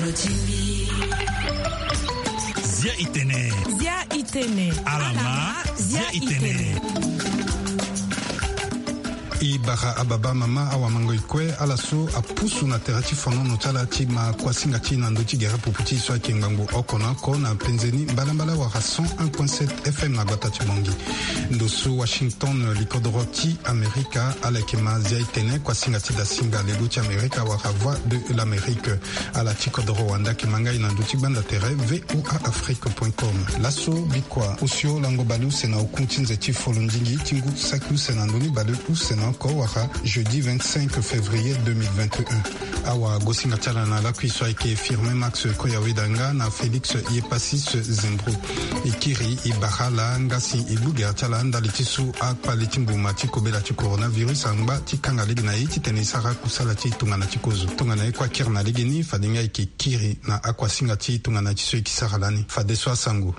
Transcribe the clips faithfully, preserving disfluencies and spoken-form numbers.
Zia itene. Zia itene. Alama. Zia itene. I bara ababa mama awa mango ikwe alaso apusu na terati fono no tala ti ma kwasinga ti na ndo ti gere puputi so akengbango okona ko na penzeni mbalambala wa cent un point sept F M na gata ti bongi ndo so Washington likodoro ti Amerika aleke ma zia itene kwasinga ti da singa lego ti Amerika wa voix de l'Amérique ala ti kodoro wanda ke manga ina ndo ti banda tere v o a afrique point com laso bikwa osio lango balu sena okuntinze ti folondingi tingu saku sena ndoni balu usena ko waka jeudi vingt-cinq février deux mille vingt et un awa gosinga tala na la kuiso ake firme Max Koyawedanga na Félix Yepasis Zembro ikiri ibahala ngasi ibuga tala ndali tisu akpali timbuma ti kobela ti coronavirus angba ti kanga legi na iti tene sara kusala ti tungana ti kozo tungana e kwa kir na legi ni fadinga ike kiri na akwa singa ti tungana ti so ikisara lani fadeswa sangu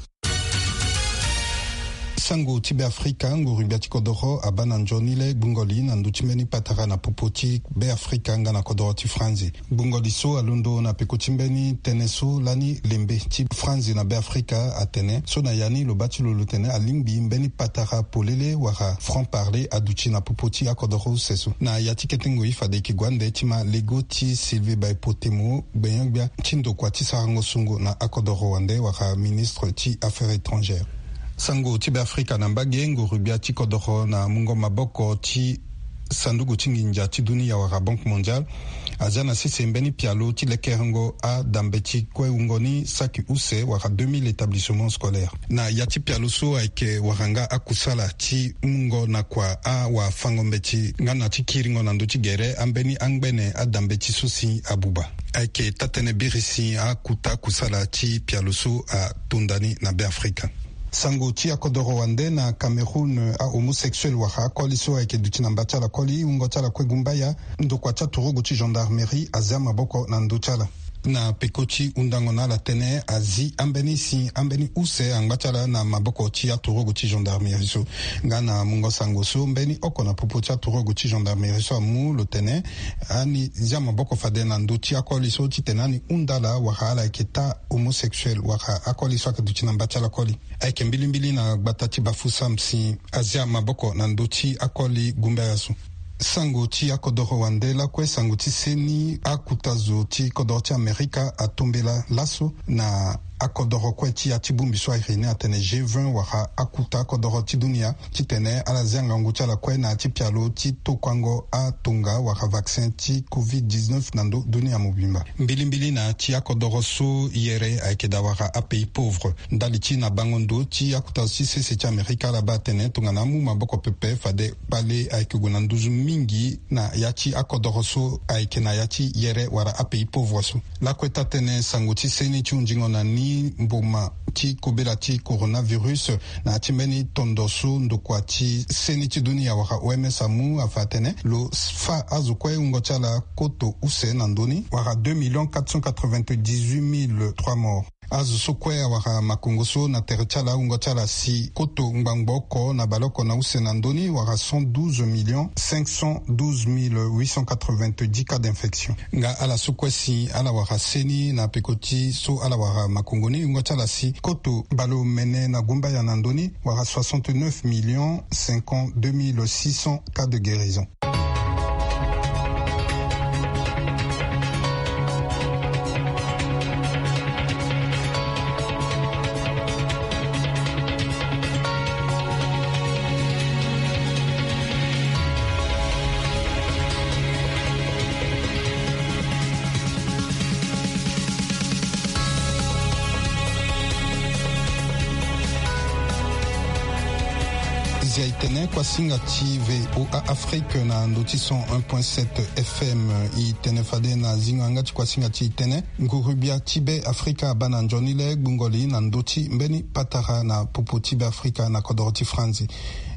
sango tibe Afrika nguru biati kodoro abana njonile bungoli na nduchimeni patara na popoti be Afrika ngana kodoro ti franzi bungoli so alundo na pekotimbeni teneso lani lembe ti franzi na be Afrika atene so na yani lo bati lo tene alingbi mbeni patara polele wara franc parler aduchi na popoti akodoro seso na yati ketengo ifade ki gwande tima lego ti Sylvie Baipotemo beyangbia tindo kwa ti sarango sungo na akodoro wande wara ministre ti affaires étrangères sango tibe Afrika na mbage ngurubia ti kodoro na mungo maboko ti sandugu tinginja ti dunia wara Banque mondiale azana sisi mbeni pialo ti lekerengo a dambeti kwe ungoni saki use wara deux mille établissements scolaires na yati pialo so aike waranga akusala ti mungo na kwa a wa fangombeti ngana ti kiringo na ndo ti gere ambeni angbene a dambeti susi abuba aike tatene birisi a kuta kusala ti pialo so a tundani na be Afrika sango ti akodoro wande na Cameroun a homosexuel waka koli so ayeke duti na mbati ala koli ungo ti ala kue gumbaya ndo kua ti atorogo ti gendarmerie azia maboko na ndö ti ala na peko ti undango na ala tene azi ambeni si ambeni use angba ti ala na maboko ti atorogo ti gendarmerie so nga na mungo sango so mbeni oko na popo ti atorogo ti gendarmerie so amu lo tene ani zia maboko fade na ndö ti akoli so ti tene ani undala waka ala yeke ta homosexuel waka akoli so ayeke duti na mbati ala koli ayeke mbilimbili na gbata ti bafusa msi azia maboko na ndö ti akoli gumbaya so sango ti akodoro wande lakue sango ti seni akuta zo ti kodoro ti Amerika atombela laso na akodoro kue ti ati bungbi so ayeke atene G vingt wara akuta akodoro ti dunia ti tene ala zianga ngu ti ala kue na ti pialo ti tokuango atonga wara vaccin ti covid dix-neuf na ndo dunia mobimba mbilimbili na ti akodoro so yere ayeke dawara apays pauvre ndali ti na bango ndo ti akuta so ti sese ti Amerika ala ba atene tongana mu maboko pepe fade pale ayeke gue na nduzu mingi na ya ti akodoro so ayeke na ya ti yere wara apays pauvre so lakue tatene sango ti seni ti undingo na ni mbuma ti kobela ti coronavirus na ti mbeni tondo so ndokua ti seni ti dunia waka O M S amu afa atene lo fa azo kue ungo ti ala koto use na ndöni waka deux millions quatre cent quatre-vingt-dix-huit mille trois morts azo so kue awara makongo so na tere ti ala ungo ti ala si koto ngbangba oko na baloko na use na ndöni wara cent douze millions cinq cent douze mille huit cent quatre-vingt-dix cas d'infection nga ala so kue si ala wara seni na peko ti so ala wara makongo ni ungo ti ala si koto balo mene na gumbaya na ndöni wara soixante-neuf millions cinquante-deux mille six cents cas de guérison. zia itene kwa singa ti V O A Afrique na ndoti cent un point sept F M i tene fade na zinga ngati kwa singa ti itene ngurubia tibe Afrika bana njonile gbungoli na ndoti mbeni patara na popo tibe Afrika na kodoro ti franzi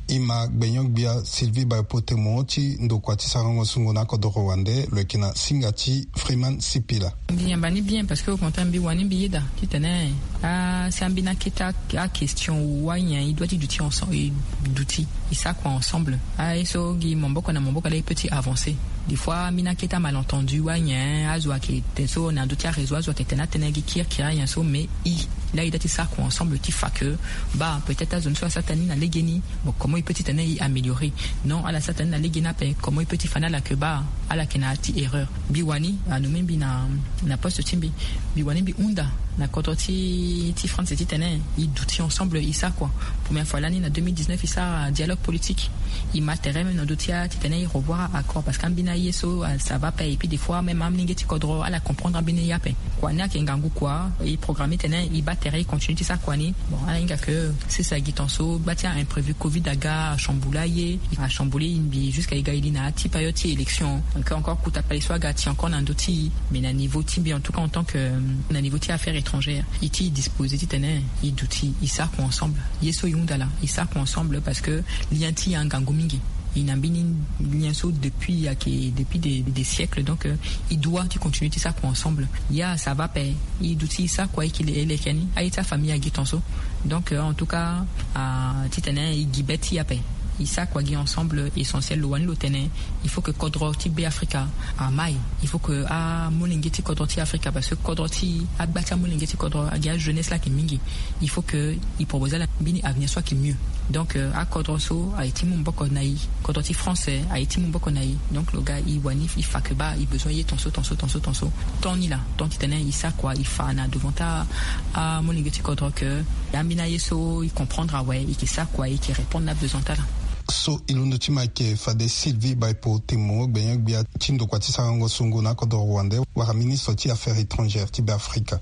ima gbenyok bia Sylvie Baipotemo ti ndokwa ti sarango sungona kodoro wande le kina singati Freeman Sipila. Bien bani bien parce que au contraire bi wani bi yeda ti tene ah c'est ambina kita a question wanya il doit du ensemble d'outils et ça quoi ensemble ah eso gi momboko na momboko les petits avancés des fois mina kita malentendu wanya azwa ki teso na dotia réseau azwa tetena tenegi kir kira yanso mais i là il a ça quoi ensemble qui fait que bah peut-être à zone soit satani na legeni bon comment il peut tenir améliorer non à la satani na legena pe comment il peut fana la que bah à la kenati erreur biwani à nous même bina na poste timbi biwani bi unda na kototi ti France ti tene il douti ensemble il ça quoi première fois l'année en deux mille dix-neuf il ça dialogue politique il m'intéresse même dans dotia ti tene revoir accord parce qu'en bina yeso ça va pas et puis des fois même amlingue ti kodro à la comprendre bina yape quoi na kengangu quoi il programmer tene il bat il continue ça quoi ni bon à que c'est ça guitanso batia imprévu Covid aga chamboulaye a chamboulé une jusqu'à égalina ti payoti élection encore encore coup tapé soit gati encore un doti mais na niveau timbi en tout cas en tant que na niveau ti affaires étrangères iti disposé ti tene i douti i ça quoi ensemble yeso yundala i ça quoi ensemble parce que lianti un gangomingi il n'a bini lienso depuis depuis des, des siècles donc euh, il doit tu continuer ça quoi ensemble il y a ça va payer il doit ça quoi qu'il est les keni a ta famille à guitanso donc euh, en tout cas à titana il gibeti a payer il ça quoi qui ensemble essentiel le one lotene il faut que Kodroti be Africa à mai il faut que à molingeti Kodroti Africa parce que Kodroti à bâtir molingeti Kodro à gage jeunesse là qui mingi il faut que il propose la bini avenir soit qui mieux donc euh, à Kodroso a été mon boko naï Kodroti français a été mon boko naï donc le gars il wanif il fa que ba il besoin y ton saut ton saut ton saut ton saut ton il là ton titane il ça quoi il fa na devant ta à molingeti Kodro que yamina yeso il comprendra ouais et qui ça quoi et qui répondre à besoin ta là so ilundo chimake fade Sylvie Baipotemo gbenyok bia tindo kwa tisarango sungona kodoro wande wa ministre ti affaires étrangères ti Afrika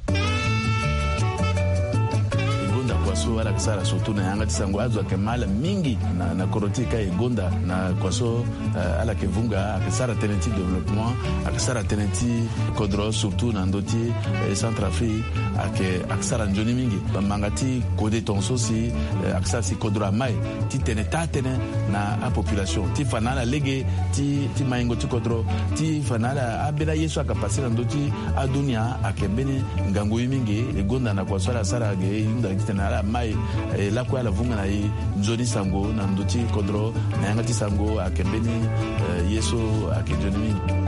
kwaso ala kisara surtout na yanga tisango azwa kemala mingi na na korotika egonda na kwaso uh, ala kevunga akisara teneti développement akisara teneti kodro surtout na ndoti eh, Centrafrique ake akisara njoni mingi mangati kode tonso si eh, akisara si kodro mai ti teneta tene na a population ti fanala lege ti ti maingo ti kodro ti fanala abela yesu akapasi na ndoti adunia akembeni ngango mingi egonda na kwaso ala sara ge yunda kitena ala mai eh, la kwa la vunga na i nzoni sango na ndoti kodro na yanga ti sango akembeni eh, yeso akejoni mingi.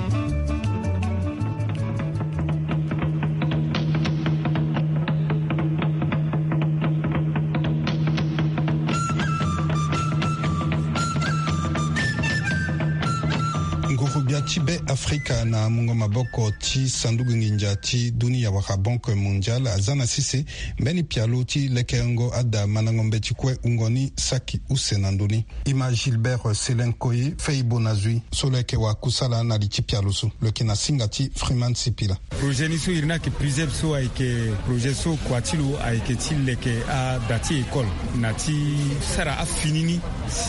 Tibe Afrika na mungo maboko ti sandugu nginja ti dunia waka banque mondiale azana sise mbeni pialo ti lekengo ada manangombe ti kwe ungoni saki usenanduni ima Gilbert Selenkoye feibo nazui soleke wa kusala na li ti pialo su leke na singa ti Freeman Sipila projet ni so irna ke preserve so ayke projet so kwatilu ayke ti leke a dati école na ti sara a finini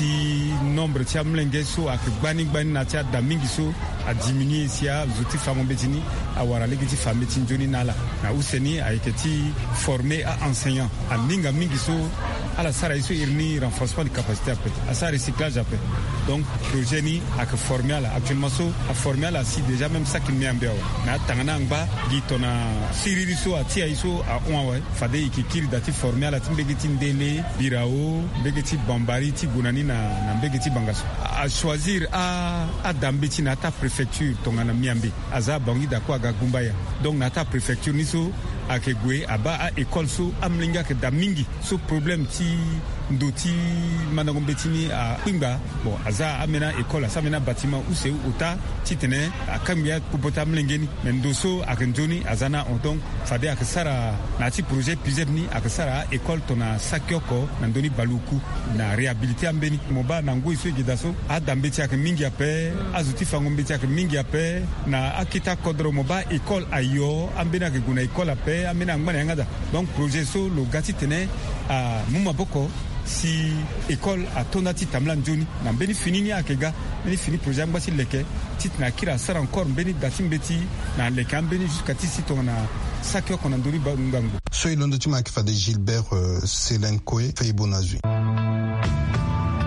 si nombre ti amlenge so ak gbani gbani na ti adamingi so a diminuer si a zouti famon betini a wara legiti fameti njoni nala na useni a eketi formé à enseignant a minga mingi so ala sara iso irni renforcement de capacité après à ça recyclage après donc projet ni a que formé ala actuellement so a formé ala si déjà même ça qui m'y ambia na tangana ngba gi tona siriri so a tia iso a onwa fade ikikiri dati formé ala timbegeti ndele birao begeti bambari ti gunani na na begeti bangaso a choisir a a dambeti na ta préfecture tongana miambi aza bangi dako aga gumbaya donc na ta préfecture ni so ake gwe aba a école so amlinga ke da mingi so problème ti ndoti manango betini a pinga bon aza amena école asa mena bâtiment ou c'est uta titene akambia kupota mlengeni mendoso akenjoni azana on donc fade akasara na ti projet plusieurs ni akasara école tona sakyoko na ndoni baluku na réhabilité ambeni moba na ngoi so gidaso adambeti ak mingi ape azuti fango mbeti ak mingi ape na akita kodro moba école ayo ambena ke guna école ape amena ngwana ngada donc projet so lo gati tene a muma boko si école a tonati tamlan joni na beni finini akega beni fini projet ngasi leke titna kira sara encore beni dati mbeti na leke ambeni jusqu'à tisi tona sakyo kona ndori ba ngango so ilondo tima ki fade Gilbert uh, Selenkoye feibo nazui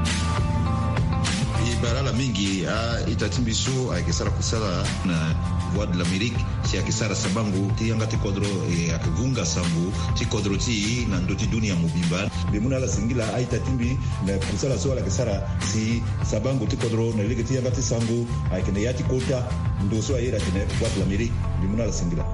mingi a itatimbiso akisara kusala na voix de l'Amérique si akisara sabangu ti yanga ti kodro e akivunga sambu ti kodro ti na ndoti dunia mubimba bimuna la singila a itatimbi na kusala so la kisara si sabangu ti kodro na lege ti yanga ti sangu akine yati kota ndoso ayera tene voix de l'Amérique bimuna la singila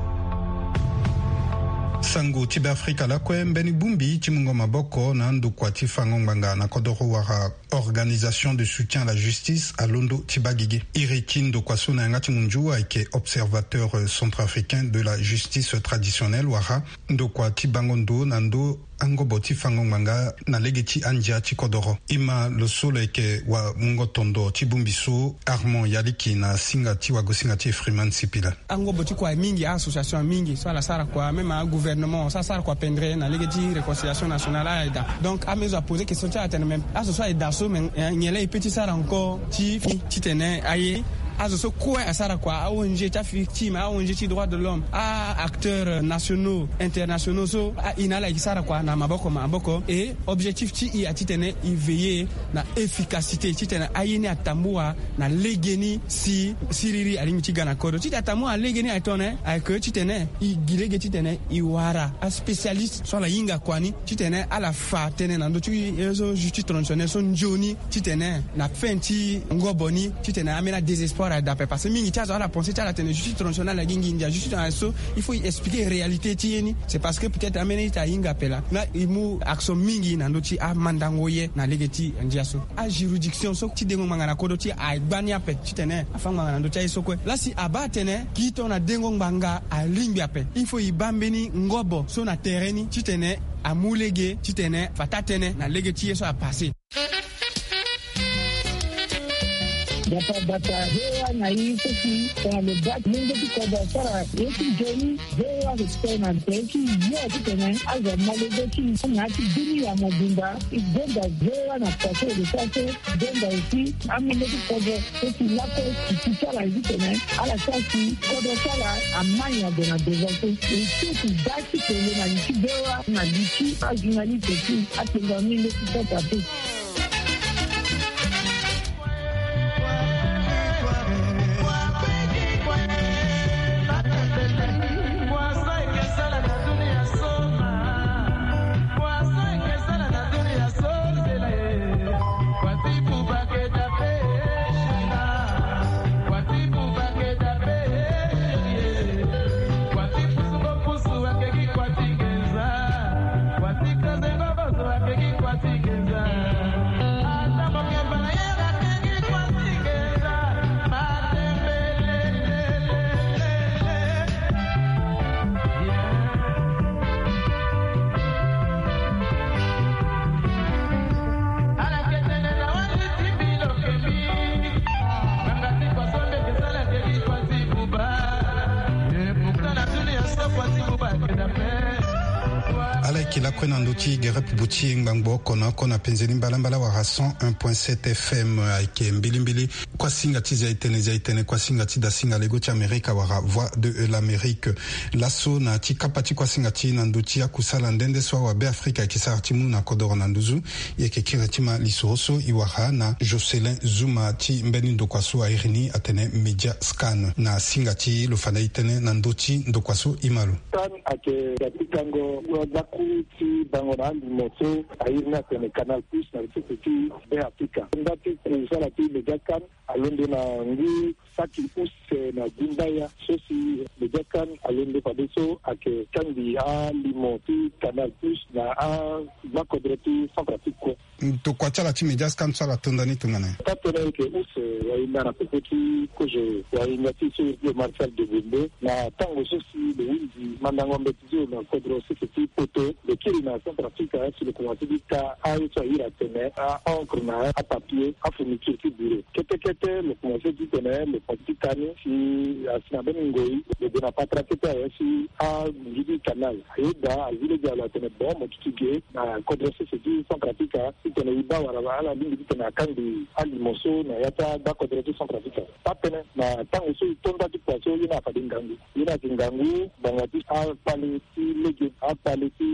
sangu ti beafrika lakue mbeni bumbi ti mungo maboko na ndukua ti fango ngbanga na kodro wara organisation de soutien à la justice à londo ti bagige iri ti ndukua so na yanga ti munju ayeke observateur centrafricain de la justice traditionnelle wara ndukua ti bango ndo na ndo angobo ti fango ngbanga na lege ti andia ti kodro ima lo solo yeke wa mungo tondo ti bumbi so Armand Yaliki na singa ti wago singa ti Freeman Sipila angobo ti kua mingi association mingi so ala sara kua même a gouvernement sa sara kua pendre na lege ti réconciliation nationale aida donc a mezo a poser question ti atene même association aida so men nyele e petit sara encore ti ti tene aye azo so quoi asara quoi a O N G ta victime a O N G ti droits de l'homme a acteurs nationaux internationaux so a inala isara quoi na maboko maboko et objectif ti i atitene i veiller na efficacité titene ayini atambua na legeni si siriri alimi ti gana kodo ti atambua legeni atone ay que titene i gilege titene i wara a spécialiste sur la yinga kwani titene à la fa tene na ndo ti ezo justice traditionnelle so njoni titene na fenti ngoboni titene amena désespoir d'après parce que mingi tiazo ala penser tiala tene justice traditionnelle la gingi india justice en so il faut expliquer réalité tieni c'est parce que peut-être amene ta inga pela na imu action mingi na ndoti a mandangoye na legeti india so a juridiction so ti dengo mangana kodo ti a gbania pe titene afanga mangana ndoti ai so kwe la si abatene kito na dengo mbanga a limbi ape il faut ibambeni ngobo so na terreni titene a mulege titene fatatene na legeti so a passer data data hewa na hii sisi kwa lebat mungu tukoda sara yetu jeni hewa histona teki yote tena aza malego na ati dini ya mobimba igenda hewa na pato de sase genda ici amene tukoda sisi lako kitara hivi tena ala sasi kodo sala amanya de na devote sisi dati tele na nchi hewa na nchi ajunali teki atenga mingi tukoda tu kila kwena nduti gere pubuti ngbango kona kona penzeni mbalambala wa cent un point sept F M aike mbilimbili kwa singa tizi ya itene za itene kwa singa tida singa lego ti Amerika wara voix de l'Amérique lasso na ti kapati kwa singa ti na nduti ya kusala ndende swa wa Beafrika kisara timu na kodoro na nduzu yeke kira tima lisoroso iwara na Jocelyn Zuma ti mbeni ndokwaso a irini atene media scan na singa ti lofana itene na nduti ndokwaso imalu tan ake yatikango wazaku ti bango na moto ayirna tene Canal Plus na ti Beafrika ndati kusala ti media scan alonde na ngi saki use na gumbaya sosi media scan alonde padeso ake kandi a limo ti Canal Plus na a makodreti Centrafrique to kwa chala ti media scan sala tondani tungana tatone ke use wainda na pepeti koje wainda ti so de Marcel de Gombe na tango sosi de winzi mandangombe tizo na kodro sisi poto de kiri na Centrafrique sur le commencé du cas a so ira tene a encre na a papier a fourniture ti bureau kete kete le commencé du tene le petit cani si asina beningoi le de na patra kete si a ngidi canal ayeda azile de la tene bon mo tutige na kodro sisi ti Centrafrique tene iba wara ala lingi tene akandi alimoso na yata ba kodro ti Centrafrique papene na tango so tonda ti poso yina fa dingangu yina dingangu bangati a pali ti lege a pali ti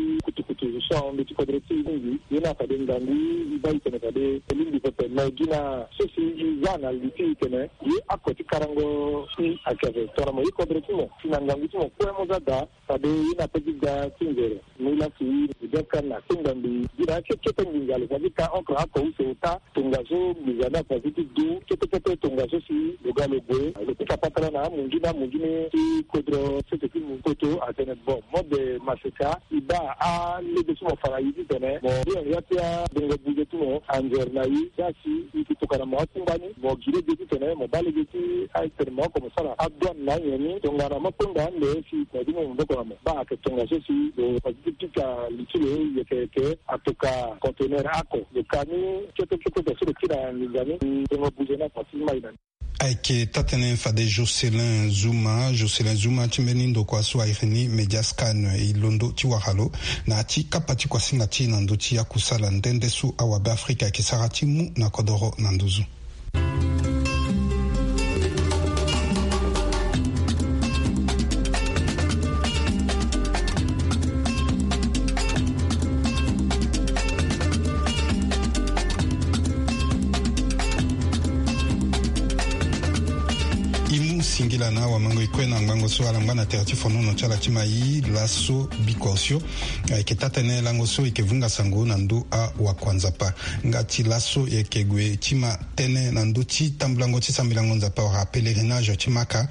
kutukutu so on ti kodro ti ngi yana ka den gangu bai kana ka de limbi ko pe na gina so si zana liti kene yi akoti karango si akave tora mo kodro ti mo sinangangu ti mo ko mo da ka de ina pe diga tingere mila ti de kana tingambi gira ke ke tengale ka ka onko ako uso ta tungazo mizana pa ti du ke ke ke tungazo si lugalo boy le ka patara na mungina mungine ti kodro se ti mu koto atene bon mode maseka iba a le de mo fara yi tene mo ya ya dinga buje tu mo anger na yi ya si ti to kana mo timbani mo gire de ti tene mo bale de ti ai tene mo ko sara adon na yeni to ngara mo punda le si ko di mo ndo ko mo ba ke tonga so si do pazitika litile ye ke ke atoka container ako de kani ke ke ke de so tira ni gani to mo buje na pasi mai na aike tatene fade Jocelyn Zuma Jocelyn Zuma timenindo kwa swa irini mediascan ilondo tiwahalo na ti kapati kwa singa ti nando ti ya kusala ndende su awabe Afrika kisarati mu na kodoro nanduzu. Singila na wa mango ikwena ngango so ala ngana terti fono no chala chimai laso bikosio ke tatene lango so ikevunga sango na ndu a wa kwanza pa ngati laso yekegwe chima tene na ndu chi tamblango chi sambilango nza pa wa pèlerinage chimaka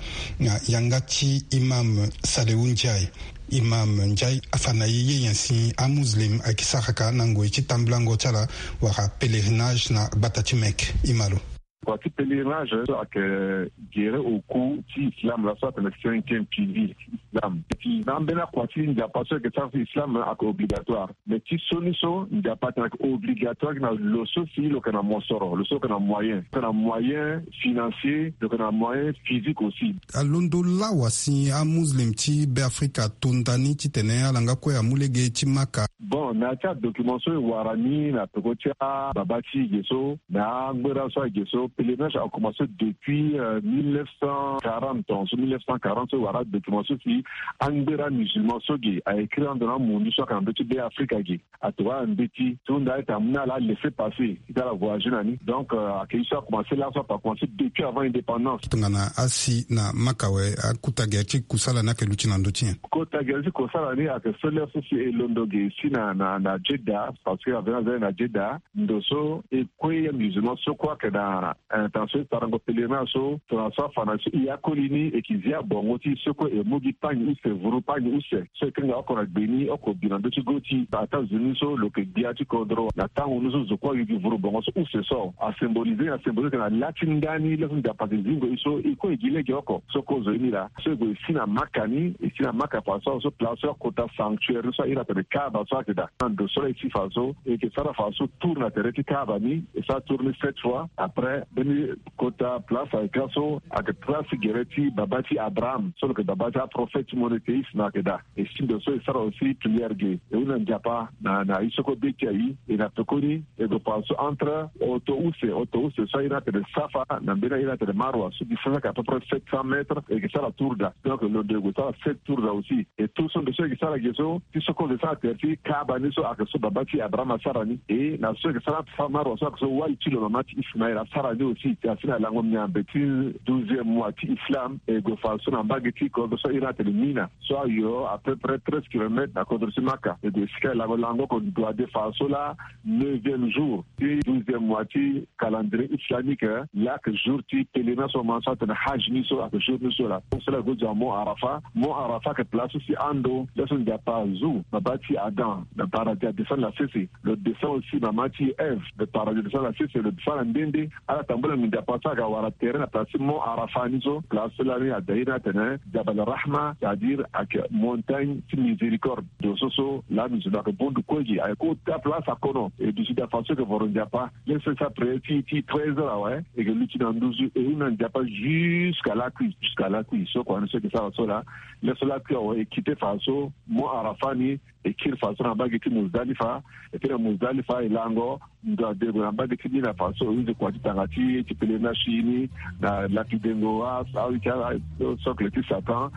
yangati imam Salehou Ndiaye Imam Ndiaye afana yeye yansi a muslim akisaka nango chi tamblango chala wa pèlerinage na Batachimek imalo kwa ti pèlerinage ak gere au cours ti islam la soit la cinquième pilier islam ti nambena kwa ti ndia paso ke ta islam ak obligatoire mais ti soniso ndia pas ak obligatoire na lo sofi lo kana mosoro lo so kana moyen kana moyen financier lo kana moyen physique aussi alondo la wasi a muslim ti be Afrika tondani ti tene alanga ko ya mulege ti maka bon na ta documentation warani na pekotia babati geso na ngbera so geso pèlerinage a commencé depuis euh, mille neuf cent quarante. En mille neuf cent quarante, on a documenté qui Angbera musulman sogi a écrit en donnant mon histoire quand petit de Afrique a toi un petit tout n'a été amené à la laisser passer dans la voyage nani. Donc à qui ça a commencé là ça a commencé depuis avant l'indépendance. Tungana asi na makawe akutageti kusala na ke luchina ndotien. Kutageti kusala ni ak solaire soci et londoge ici na na na Jeddah parce que avait na Jeddah ndoso et quoi musulman so quoi que dans intention tarango pèlerinage so transfer finance ya kolini ekizia bongo ti soko e mogi pani use vuru pani use so kenga okora beni oko binando ti goti ata zuni so lo ke dia ti kodro na tango nuzo zo kwa yugi vuru bongo so use so a symboliser a symboliser na latin dani le nda pazingo iso iko igile ge oko soko zo imira so go sina makani e sina maka paso so place kota sanctuaire so ira te kaba so akida ndo so ici faso e ke sara faso tourne tereti kaba ni et ça tourne sept fois après beni kota place avec so avec trace gereti babati Abraham solo que babati a prophète monothéiste na keda et si de so sera aussi prière ge et una njapa na na isoko beki ai et na tokoni et do paso entre auto use auto use so ira de safa na bena ira de marwa so di fana à peu près sept cents mètres et que ça la tour da donc le de ça sept tours là aussi et tout son de ceux qui ça la geso qui se cause ça terti kaba ni so avec so babati Abraham sarani et na so que ça la marwa so que wa itilo mamati Ismaël sarani aussi asina lango mnyambeti douzième mois ti islam et go falso na bageti ko so ira te mina so yo à peu près treize kilomètres à contre Simaka et de sky lango lango ko doit de falso la neuvième jour et douzième mois ti calendrier islamique là que jour ti pèlerinage so mansa te hajj ni so que jour ni so la pour cela go jamo arafa mo arafa que place aussi ando là son dia pas zou babati adam na paradis descend la cc le descend aussi mamati Ève de paradis descend la cc le descend ndende ala tambola mi dapasa ga wara terrain la place mo arafanizo place la ni adaira tene jabal rahma c'est-à-dire avec montagne miséricorde de soso la nous da bon du koji ay ko ta place à kono et du sud façon que voron japa laisse ça près ti ti treize heures ouais et que l'uti dans douze et une japa jusqu'à la cuisse jusqu'à la cuisse so quoi ce que ça so là laisse la cuisse ouais quitter façon mo arafani et qu'il façon en bas qui Muzdalifa et puis Muzdalifa et lango nda de en bas qui la façon où quoi ti pèlerinage chini na lapidengo a ça oui so que le satan et puis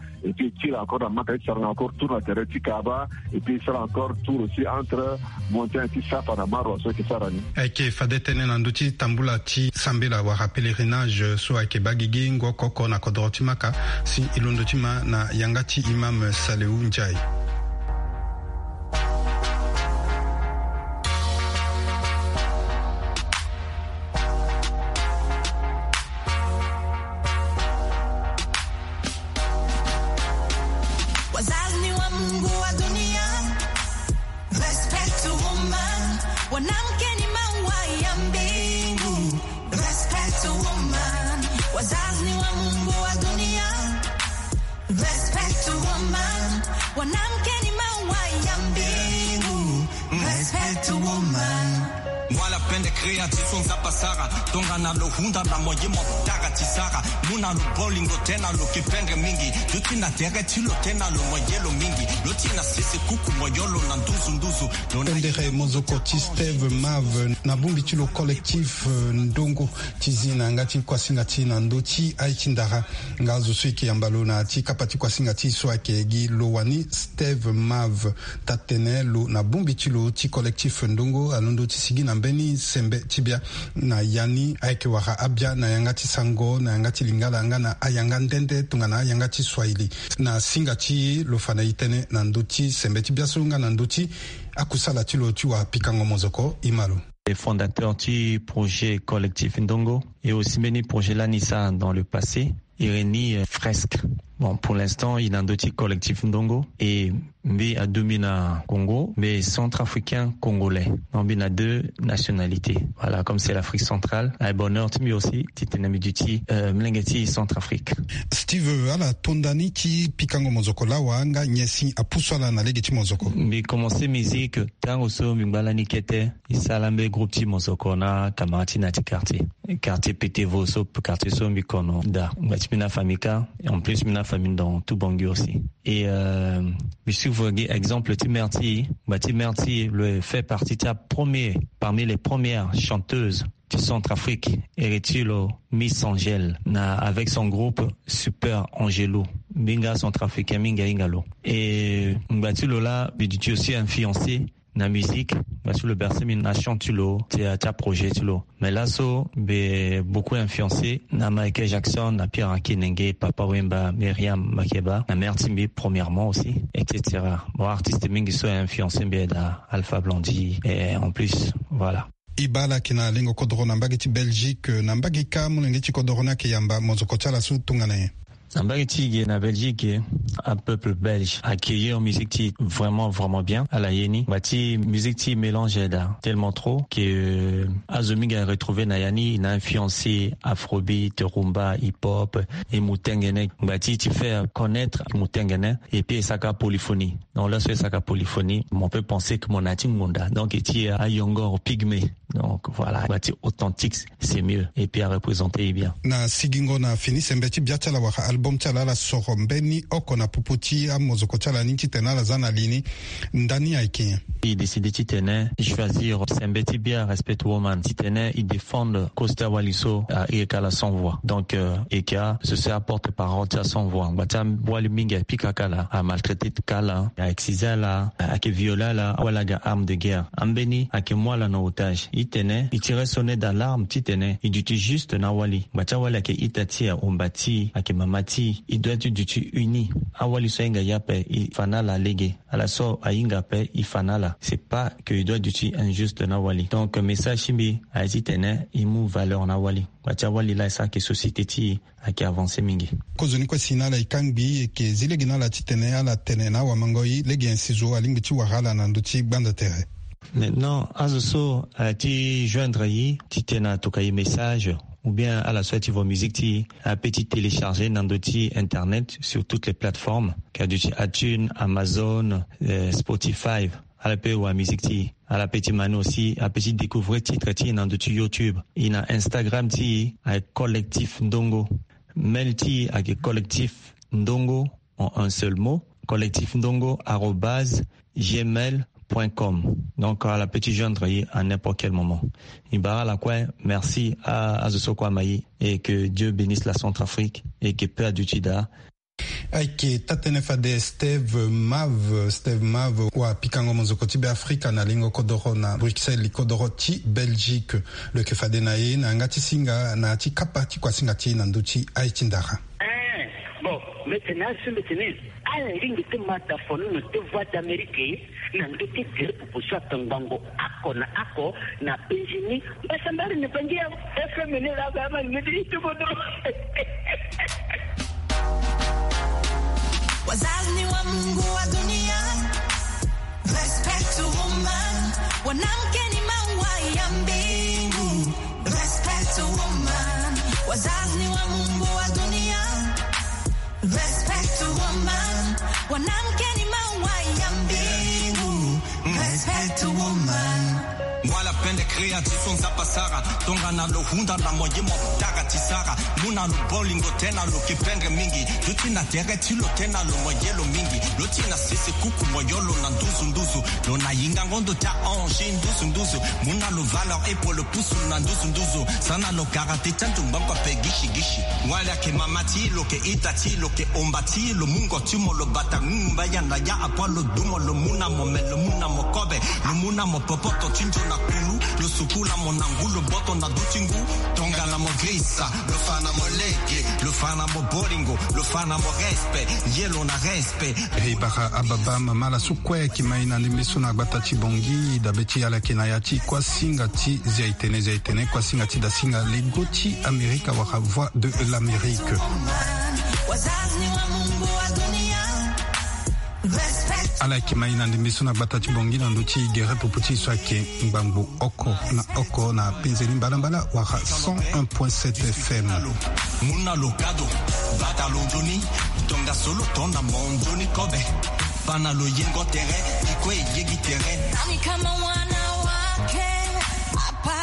qui tire encore dans Maka, il sera encore tour à Tereti Kaba, et puis il sera encore tour aussi entre Montagne et Safa Namaro, ceux qui sarani. Eke Fadetene Nanduti Tambula Ti Sambela Wara pèlerinage soit Eke Bagigi Ngokoko na Kodoroti Maka, si Ilondotima na Yangati Imam Saleu Njai. Hunda na moye motara tisara muna lo bowling tena lo kipenge mingi lutina dereti lo tena lo moyelo mingi lutina sisi kuku moyolo na nduzu nduzu Ondere Mozoko Steve Mav na bumbi tulo collectif Ndongo tizina ngati kwa singati na ndoti aichindara ngazo swiki ambalo na ti kapati kwa singati swake gi lowani Steve Mav tatenelo na bumbi tulo ti collectif Ndongo alondo tisigi na mbeni sembe tibia na yani aike waka abia na yangati sango na yangati lingala anga na ayanga ndende tunga na yangati swahili na singati lofana itene na ndoti sembe tibia sunga na ndoti akusala tilo tiwa pikango Mozoko Imalo. Les fondateurs du projet collectif Ndongo et aussi many projets Lanissa dans le passé, Irénie Fresque. Bon, pour l'instant, il y a un petit collectif Ndongo et mais à domina Congo, mais centrafricain congolais. Donc, il y a deux nationalités. Voilà, comme c'est l'Afrique centrale, à bonheur, mais aussi, Titanami Duty, Mlengeti, Centrafrique. Steve, ala tondani ki pikango Mozoko la wanga nyesi apuswala na legeti Mozoko. Mais commencé musique, tango so mbala nikete, isalambe groupe ti Mozoko na kamarati na ti quartier. Quartier Pétévo, so quartier so mikono da. Batimina famika, et en plus mina famille dans tout Bangui aussi. Et euh, si vous voyez exemple Timerti, bah Timerti le fait partie de la première, parmi les premières chanteuses du Centrafrique, Eretilo Miss Angel, na, avec son groupe Super Angelo, Binga Centrafricain, Minga Ingalo. Et Batulo là, tu aussi influencé na musique, Batulo bercé na chantulo, théâtre projet tulo. Mais là, so, be beaucoup influencé na Michael Jackson, na Pierre Akinenge, Papa Wemba, Myriam Makeba, na Mère Timbi premièrement aussi, et cetera. Bon, artiste mingi so influencé bien da Alpha Blondy, et en plus, voilà. Ibala kina lengo kodoro na mbagiti Belgique, na mbagika mulengeti kodoro na kiyamba Mozoko tala su tungane. Zambagiti na Belgique, un peuple belge accueilli en musique vraiment vraiment bien à la Yeni. Bati musique mélange tellement trop que euh, Azuming a retrouvé Nayani, il a influencé Afrobeat, rumba, hip-hop et Mutengene. Bati tu fais connaître Mutengene et puis Saka polyphonie. Donc là c'est Saka polyphonie, on peut penser que mon ati Munda. Donc il a Yongor pygmée. Donc voilà, Bati authentique, c'est mieux et puis à représenter bien. Na sigingo na fini sembeti biatala wa album tala la sorombeni oko na puputi a Mozoko tala ninti tena la zana lini ndani aiki. Il décide de choisir Sembeti Bia Respect Woman. Titene, ils défendent Costa Waliso à Ekala sans voix. Donc, euh, Eka, ce se apporte parole à sans voix. Batam Waliminga Pikakala a maltraité Kala, a Exizala, a ke viola la, walaga arme de guerre. Ambeni, a ke moi la no otage. Itene, il tirait sonner d'alarme, titene, il dit juste na wali. Batawala ke itati a umbati, a ke mamati, il doit être du uni. A wali so inga yape, il fana la lege. A la so a inga pe, il fana la. C'est pas qu'il doit être injuste na wali. Donc, message chimbi, a itene, il mou valeur na wali. Batia wali la sa ke société ti, a ke avancé mingi. Kozoni kwa sinala ikangbi, ke zile gina la titene ala tene na wamangoi, legi ensizo alingi ti wahala na nduti banda tere. Maintenant, azoso, a ti joindre yi, ti tena tokayi message, ou bien à la suite vos musiques ti a petit télécharger dans d'autres internet sur toutes les plateformes, car du iTunes, Amazon, euh, Spotify, à la peu ou à musique ti, à la petit mano aussi, à petit découvrir titre ti dans d'autres YouTube, il a Instagram ti a collectif Ndongo, mail ti a collectif Ndongo en un seul mot, collectif Ndongo arobase gmail point com. Donc à la petite jeune à n'importe quel moment. Ibara la quoi, merci à Azosoko Amayi et que Dieu bénisse la Centrafrique et que peu à Dutida aike tatenefa de Steve Mav Steve Mav wa pikango monzokoti be Afrika na lingo kodoro na Bruxelles kodoro ti Belgique le kefade na ye na ngati singa na ti kapati kwa singa ti na nduti aitindara. Eh bon maintenant ce maintenant à la ligne de mataphone ne te voix d'Amérique na nduti dire pour ça tangango ako na ako na Benjini basambari ne pangia F M ne la gama ne dit tout kodoro. Wazazi wa Mungu wa dunia, respect to woman, wanamke ni maua ya mbingu, respect to woman. Wazazi wa Mungu wa dunia, respect to woman, wanamke ni maua ya mbingu, respect to woman. Wala pende creative on zapasara tonga na lo hunda na moje mo daga tisara muna lo bowlingo tena lo kipenge mingi lutina tere tilo tena lo moje lo mingi lutina sisi kuku moyolo na nduzu nduzu lo na yinga ngondo ta onje nduzu nduzu muna lo valeur et pour le pouce na nduzu nduzu sana lo karate tantu mbamba pe gishi gishi wala ke mamati lo ke itati lo ke ombati lo mungo timo lo bata ngumba ya na ya apolo dumo lo muna mo melo muna mo kobe lo muna mo popoto tinjo na kulu lo sukula mo nangulo boto na dutingu tonga la mo grisa lo fana mo lege lo fana mo boringo lo fana mo respe yelo na respe Heibara ababa mamala sukwe kimaina ndimbisu na gbata chibongi da beti ala kenayati kwa singa ti zaitene zaitene kwa singa ti da singa legoti Amerika waka voix de l'Amérique. Ala kimaina ndimbisu na gbata chibongi na nduchi gere puputi swake mbambu oko na oko na penzeli mbalambala waka cent un point sept F M. Muna lokado bata lojoni tonga solo tona monjoni kobe bana lo yengo tere ikwe yegi tere nani kama wana wake hapa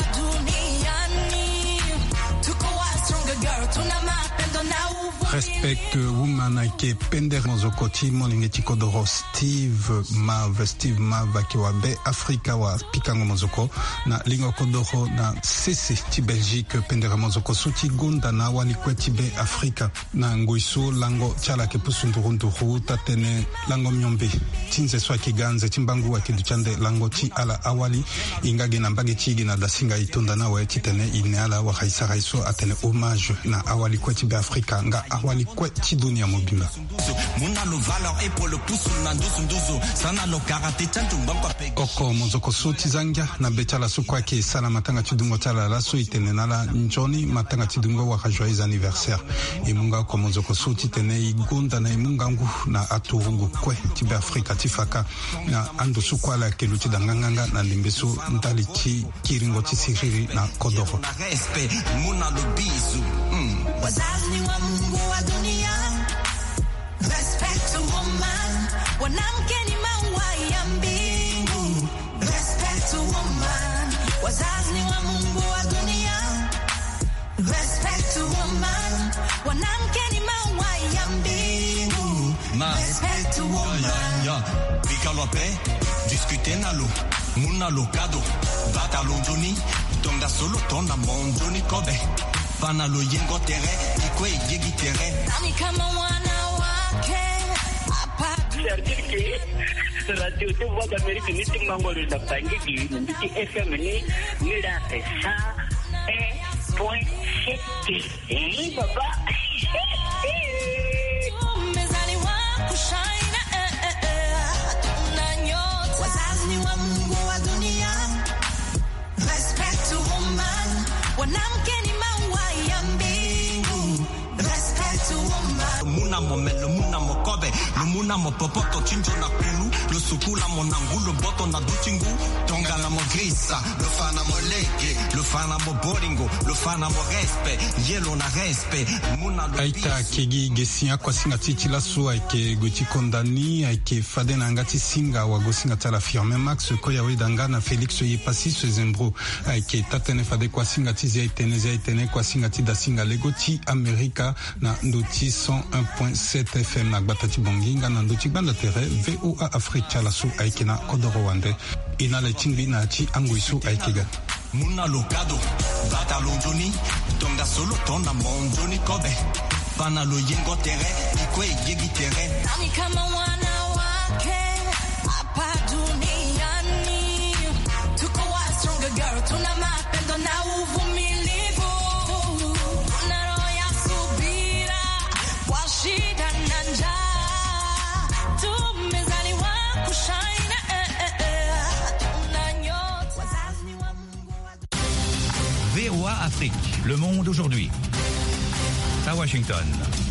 duniani tuko wa stronger girl tuna mapendo na uvu Respect woman aike pender mozokoti molingeti kodoro Steve Mav Steve Mav akiwa be Afrika wa pikango mozoko na lingo kodoro na sese ti Belgique pender mozoko suti gunda na wali kweti be Afrika na nguisu lango chala ke pusundurunduru tatene lango myombe tinze swa kiganze timbangu wa kiduchande lango ti ala awali ingage na mbage chigi na dasinga itunda na we titene ineala wa haisara iso atene hommage na awali kweti be Afrika nga awali kweti dunia mobimba muna lo valeur et pour le pouce na nduzu nduzu sana lo karate tantu mbamba pe oko mozoko suti zanga na betala sukwa ke sala matanga tidungo tala la so itene nala njoni matanga tidungo wa joyeux anniversaire imunga ko mozoko suti tene igunda na imunga ngu na aturungu kwe tibe Afrika tifaka na ando sukwa la ke luti danganga na limbesu ndali ti kiringo ti siriri na kodoro respect muna lo bizu wazazi wa Mungu wa dunia respect to woman wanamke ni maua ya mbingu respect to woman wazazi wa Mungu wa dunia respect to woman wanamke ni maua ya mbingu respect to woman ya vikalo pe discuter nalo muna lokado bata lojoni tonga solo tona monjoni kobe bana lo yengo tere ikwe yegi tere nani kama wana wake hapa c'est-à-dire que radio de voix d'Amérique ni tingango le dapangi ki ni F M ni ni la ça un point sept eh baba mezali wa kushaina tunanyo wazazi wa Mungu wa dunia respect to woman wanamke ni maua ya mbingu respect to woman muna mo melo muna mo kobe lo muna mo popoto chinjo na kulu lo sukula mo nangulo boto na dutingu tonga na mo grisa lo fana mo lege lo fana mo boringo lo fana mo respe yelo na respe muna lo aita kegi gesia kwa singa titi la so aike goti kondani aike fade na ngati singa wa gosinga tala firme max ko ya wedanga na Felix yipasi se zembro aike tatene fade kwa singa tizi aitene aitene kwa singa ti da singa legoti Amerika na ndoti cent un point sept F M na batati bonginga na ndoti banda tere V O A Afrika la so aike na kodoro wande ina le tingbi na ti anguisu aikega muna lokado bata lojoni tonga solo tona monjoni kobe bana lo yengo tere ikwe yegi tere nami kama wana wake hapa duniani tuko wa stronger girl tuna mapendo na uvumilivu tuna roho ya subira kwa shida na njaa tumezaliwa kushine tuna nyota wazazi wa Mungu V O A Afrique, le monde aujourd'hui. À Washington.